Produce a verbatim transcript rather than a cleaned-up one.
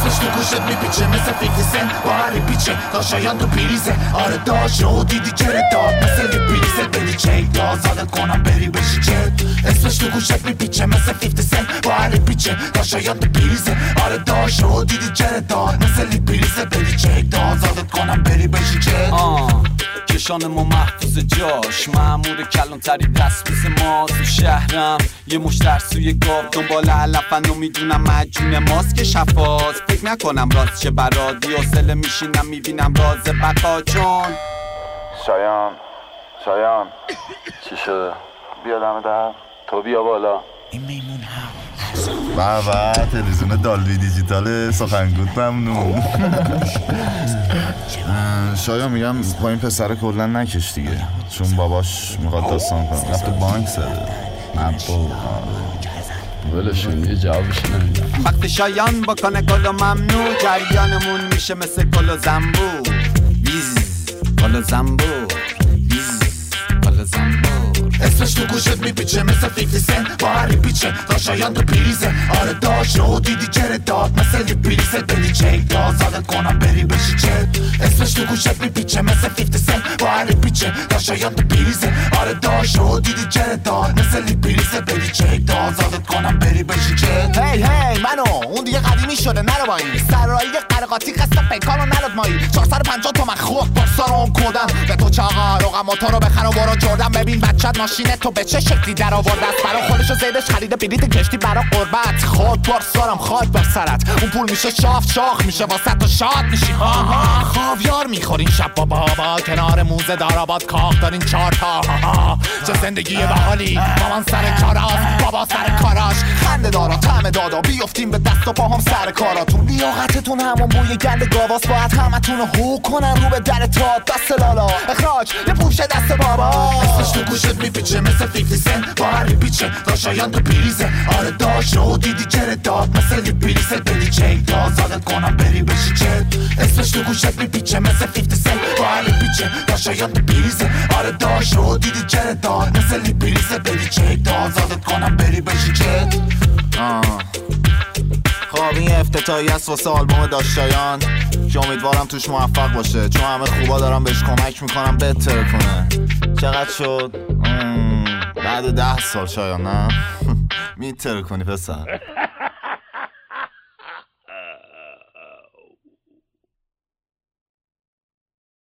اسمش تو گوشت میپیچه مثل فیفتی سنت با هری پیچه تا شایان تو پیریزه آره داشت و دیدی چرا داد مثل لیپریزه بدی چک داد زادت کنم بری بشی چت اسمش تو گوشت میپیچه مثل فیفتی سنت با هری پیچه تا شایان تو پیریزه آره داشت و دیدی چرا داد مثل لیپریزه بدی چک داد زادت کنم بری بشی چت کشان ما محفوظ جاش مأمور کلان تری دست مثل ما تو شهرم یه مشتر سوی گاب دنبال علفن و میدونم مجون ماست که شفاست فکر نکنم راست چه برادی حوصله میشینم میبینم راز بقا چون شایان شایان چی شده؟ بیا دم در تو بیا بالا این میمون هم بابا تلویزیون دالبی دیجیتال سخنگوت ممنون. شایان میگم با این پسر کلا نکش دیگه چون باباش میخواد داستان کنه رفت بانک زده نه بابا ولشون یه جوابش نمیدم وقتی شایان بکنه گل و ممنوع جریانمون میشه مثل گل و زنبور ویز گل و زنبور ویز گل و زنبور اسمش تو گوشت میپیچه مثل فیفتی سنت با هری پیچه تا شایان تو پیریزه آره داشت و دیدی چرا داد مثل لیپریزه بدی چک داد زادت کنم بری بشی چت اسمش تو گوشت میپیچه مثل فیفتی سنت با هری پیچه تا شایان تو پیریزه آره داشت و دیدی چرا داد مثل لیپریزه بدی چک داد زادت کنم بری بشی چت هی هی منو اون دیگه قدیمی شده نرو با این سرایی قرقاتی قصد پیکانو نرد مایی چهارصد و پنجاه تومن خود بارسا رو اون کودم به تو چاقا روغم موتورو بخر و برو جردن ببین بچت ماشینه تو به چه شکلی در آورده است برا خودشو زیدش خریده بلیط کشتی برا قربت خود بارسارم خاک بر سرت اون پول میشه شاف شاخ میشه واسه تو شاد میشی ها ها خاویار میخورین شب با بابا کنار موزه داراباد کاخ دارین چهار تا ها ها چه زندگی باحالی مامان سر کاراست بابا سر کاراش خنده دارا طعم دادا بیافتیم به دست و پاهم سر کاراتون لیاقتتون همون بوی گند گاواس باید همتون رو هو کنن رو به در تا دست لالا اخراج یه پوشه دست بابا اسمش تو گوشت میپیچه مثل فیفتی سنت با هری پیچه تا شایان تو پیریزه آره داشت و دیدی چرا داد مثل لیپریزه بدی چک داد زادت کنم بری بشی چت اسمش تو گوشت میپیچه مثل فیفتی سنت با هری پیچه تا شایان تو پیریزه آره داشت و دیدی چرا داد مثل لیپریزه بدی چک داد زادت کنم بری بشی چت خب این افتتاحیه است واسه آلبوم داشتایان که امیدوارم توش موفق باشه چون همه خوبا دارم بهش کمک میکنم بهتر کنه چقدر شد؟ بعد ده سال شایان نه؟ میتر کنی پسر